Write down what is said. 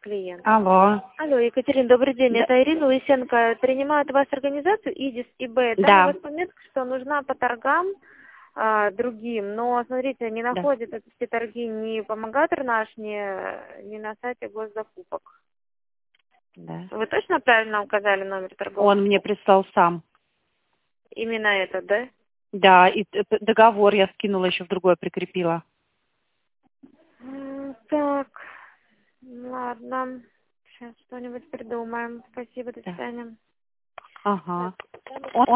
клиент. Алло. Алло, Екатерина, добрый день. Да. Это Ирина Лысенко. Принимает вас организацию ИДИС ИБ. Там Да. у вас пометка, что нужна по торгам другим. Но, смотрите, не Да. находят эти торги ни помогатор наш, ни на сайте госзакупок. Да. Вы точно правильно указали номер торгового? Он мне прислал сам. Именно этот, да? Да, и договор я скинула, еще в другое прикрепила. Так, ладно. Сейчас что-нибудь придумаем. Спасибо, до Да. свидания. Ага. Так, Он